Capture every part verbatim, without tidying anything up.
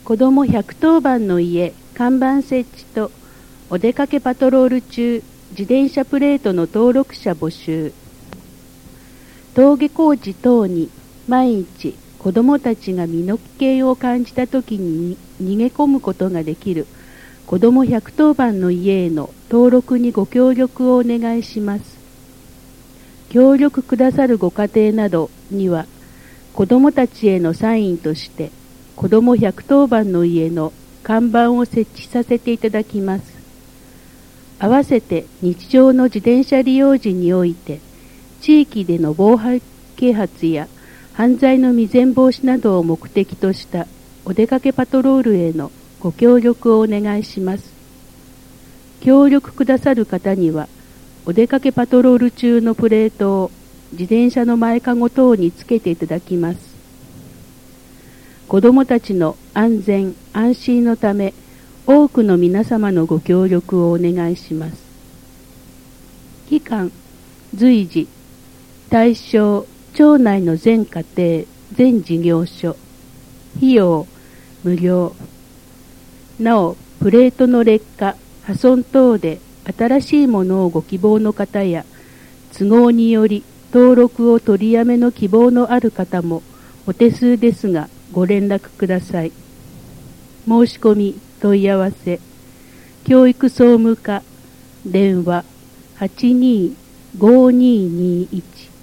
子どもひゃくとおばんの家看板設置とお出かけパトロール中自転車プレートの登録者募集。登下校時等に毎日子どもたちが身の危険を感じたときに逃げ込むことができる子どもひゃくとおばんの家への登録にご協力をお願いします。協力くださるご家庭などには子どもたちへのサインとして子どもひゃくとおばんの家の看板を設置させていただきます。合わせて日常の自転車利用時において地域での防犯啓発や犯罪の未然防止などを目的としたお出かけパトロールへのご協力をお願いします。協力くださる方にはお出かけパトロール中のプレートを自転車の前かご等につけていただきます。子どもたちの安全安心のため多くの皆様のご協力をお願いします。期間随時対象町内の全家庭全事業所費用無料。なおプレートの劣化破損等で新しいものをご希望の方や都合により登録を取りやめの希望のある方もお手数ですがご連絡ください。申し込み問い合わせ教育総務課電話 はちにーごーにーにーいち。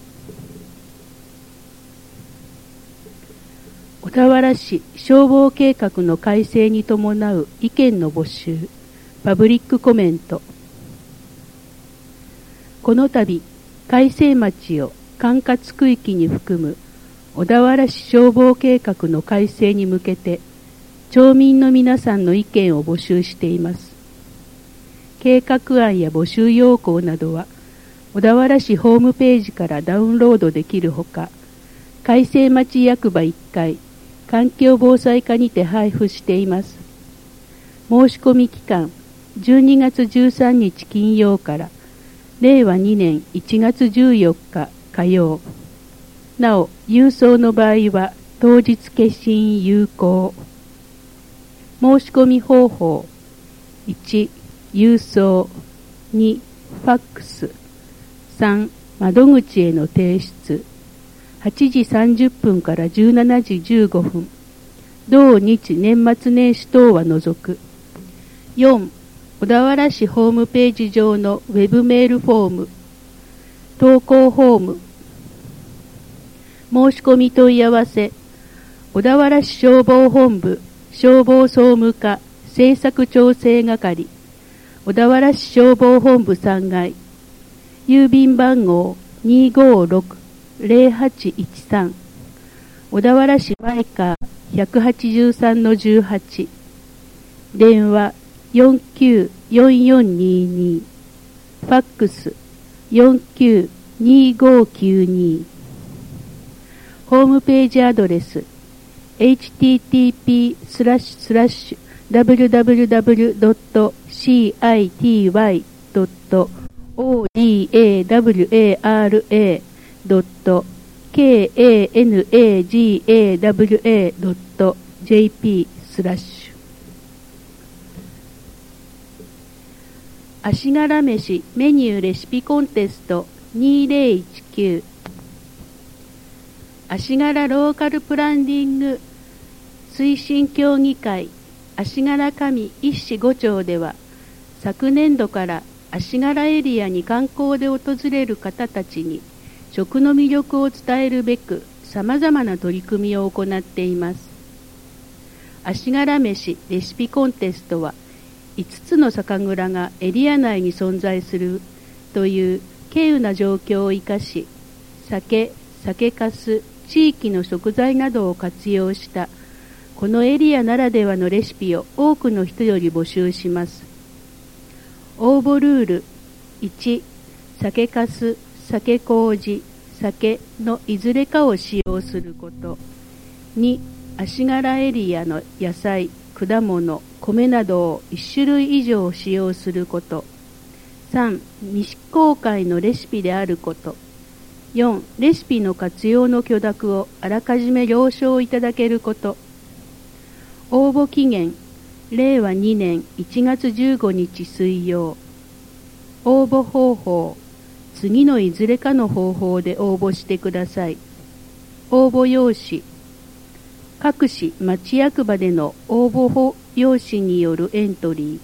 小田原市消防計画の改正に伴う意見の募集パブリックコメント。この度開成町を管轄区域に含む小田原市消防計画の改正に向けて町民の皆さんの意見を募集しています。計画案や募集要項などは小田原市ホームページからダウンロードできるほか、開成町役場いっかい環境防災課にて配布しています。申し込み期間じゅうにがつじゅうさんにち金曜かられいわにねんいちがつじゅうよっか火曜。なお郵送の場合は当日消印有効。申し込み方法いち郵送にファックスさん窓口への提出はちじさんじゅっぷんからじゅうしちじじゅうごふん同日年末年始等は除く。よん小田原市ホームページ上のウェブメールフォーム投稿フォーム。申し込み問い合わせ小田原市消防本部消防総務課政策調整係小田原市消防本部さんがい郵便番号 にーごーろくーぜろはちいちさん 小田原市マイカー ひゃくはちじゅうさんのじゅうはち電話よんきゅうよんよんにーにーファックスよんきゅうにーごーきゅうにー。ホームページアドレス エイチティーティーピースラッシュスラッシュダブリュダブリュダブリュドットシーアイティーワイドットオーディーエーダブリュエーアールエードットケーエーエヌエージーエーダブリュエードットジェーピースラッシュ。足柄飯メニューレシピコンテストにせんじゅうきゅう。足柄ローカルプランニング推進協議会足柄上一市ご町では昨年度から足柄エリアに観光で訪れる方たちに食の魅力を伝えるべくさまざまな取り組みを行っています。足柄飯レシピコンテストはいつつの酒蔵がエリア内に存在するという稀有な状況を生かし、酒、酒粕、地域の食材などを活用したこのエリアならではのレシピを多くの人より募集します。応募ルールいち酒粕、酒麹、酒のいずれかを使用すること。に足柄エリアの野菜、果物、米などをいち種類以上使用すること。さん未執行会のレシピであること。よんレシピの活用の許諾をあらかじめ了承いただけること。 応募期限れいわにねんいちがつじゅうごにち水曜。応募方法、次のいずれかの方法で応募してください。応募用紙、各市町役場での応募用紙によるエントリー。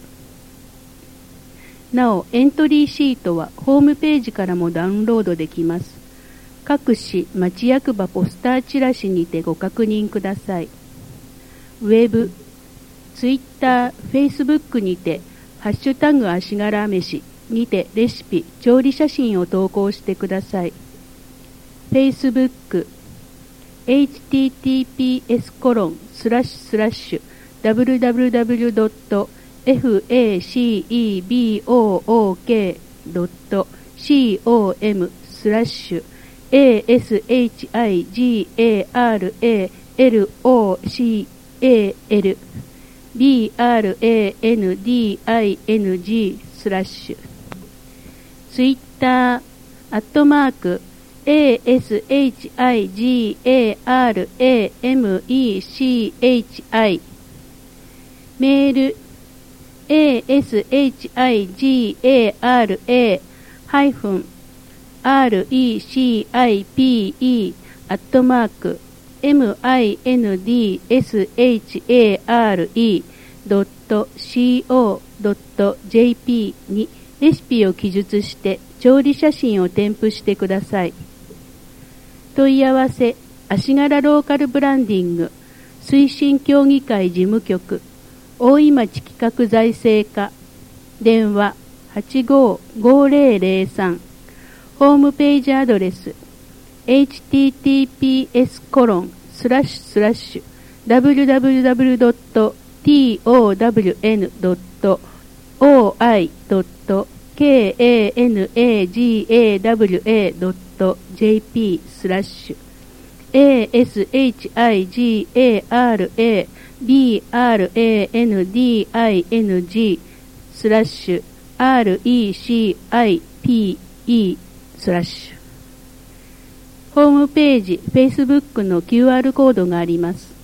なお、エントリーシートはホームページからもダウンロードできます。各市町役場ポスターチラシにてご確認ください。ウェブ、ツイッター、フェイスブックにて、ハッシュタグ足柄飯にてレシピ、調理写真を投稿してください。フェイスブック、エイチティーティーピーエスコロンスラッシュスラッシュダブリュダブリュダブリュドットファクボークドットコムスラッシュ エーエスエイチアイジーエーアールエーエルオーシーエーエルビーアールエーエヌディーアイエヌジースラッシュツイッターアットマーク エーエスエイチアイジーエーアールエーエムイーシーエイチアイ メール エーエスエイチアイジーエーアールエーハイフンアールイーシーアイピーイー アットマーク エムアイエヌディーエスエイチエーアールイードットコムドットジェーピー にレシピを記述して調理写真を添付してください。問い合わせ、足柄ローカルブランディング推進協議会事務局大井町企画財政課電話 はちごーごーぜろぜろさん ホームページアドレス エイチティーティーピーエスコロンスラッシュスラッシュダブリュダブリュダブリュドットトウダブリュエヌドットオーアイドットケーエーエヌエージーエーダブリュエードットジェーピー スラッシュ エーエスエイチアイジーエーアールエービーアールエーエヌディーアイエヌジー スラッシュ アールイーシーアイピーイー スラッシュホームページ、Facebook の キューアール コードがあります。